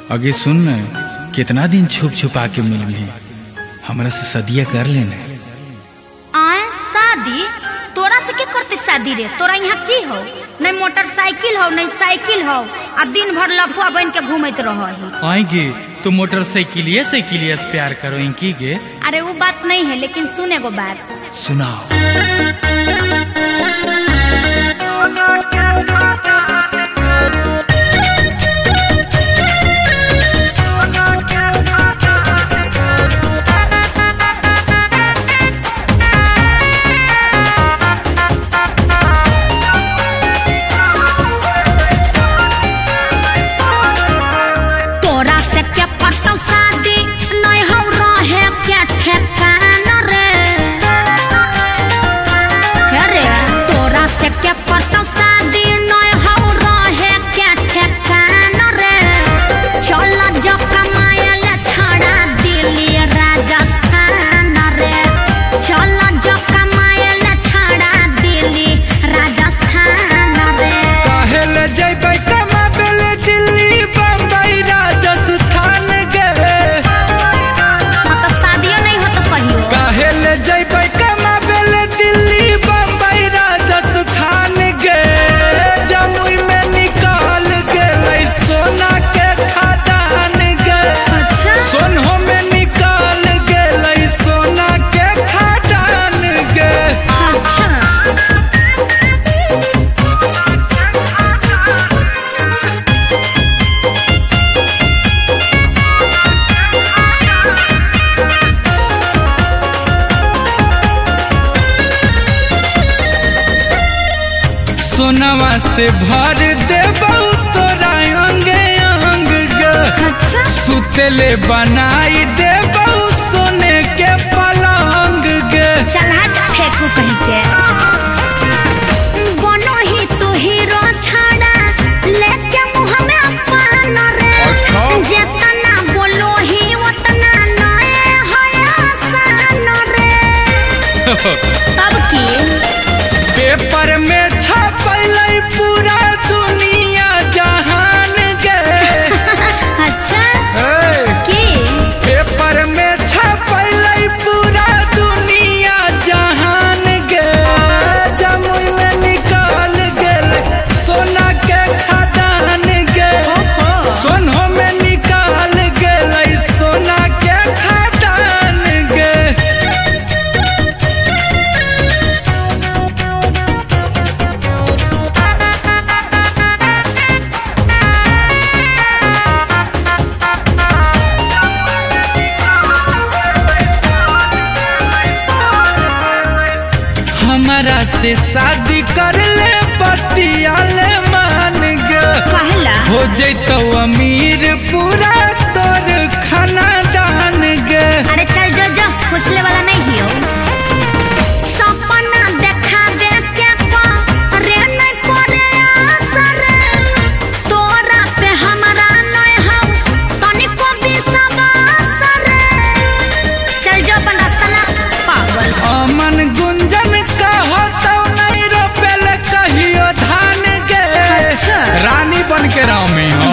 आगे सुन न, कितना दिन छुप छुपा के मिल में हमरा से सदिया कर लेना। आए शादी तोरा से के करते शादी रे? तोरा यहाँ की हो? नहीं मोटरसाइकिल हो नहीं साइकिल हो, आ दिन भर लफुआ बन के घूमत रहो। आएंगे तो मोटरसाइकिलिए से प्यार करो इनकी गे। अरे वो बात नहीं है, लेकिन सुने को बात सुनाओ। सोनवा से भर देबौ तोरा अंगे अंग गे। अच्छा। सुतले बनाई देबौ सोने के पलंग गे। चल हट फेंकू कहीं के। बनो ही तू हीरो छाड़ा लेके मुँह में अपन रे। अच्छा। जितना बोलो ही उतना नए है आसान रे। तब की पेपर में छपलै पूरा दुनिया जहान गे। अच्छा। की पेपर में छपलै पूरा दुनिया जहान गे। जमुई में निकाल गेल सोना के खदान गे। सोनो में निकाल गेल सोना के खदान गे। हमारा से शादी कर ले पतिया ले मान गे। कहला हो जैतो अमीर पूरा तोर खाना दान गे। अरे चल जो जो फुसले वाला नहीं हो। सपना देखा दे क्या को रे नहीं पड़े असर। तोरा पे हमारा नहीं हो तनिको भी सब असर। चल जो अपन रास्ता ना पागल। अमन गुंजन कहतो नहीं रोपेल कहियो धान गे। अच्छा। रानी बन के राव में हो।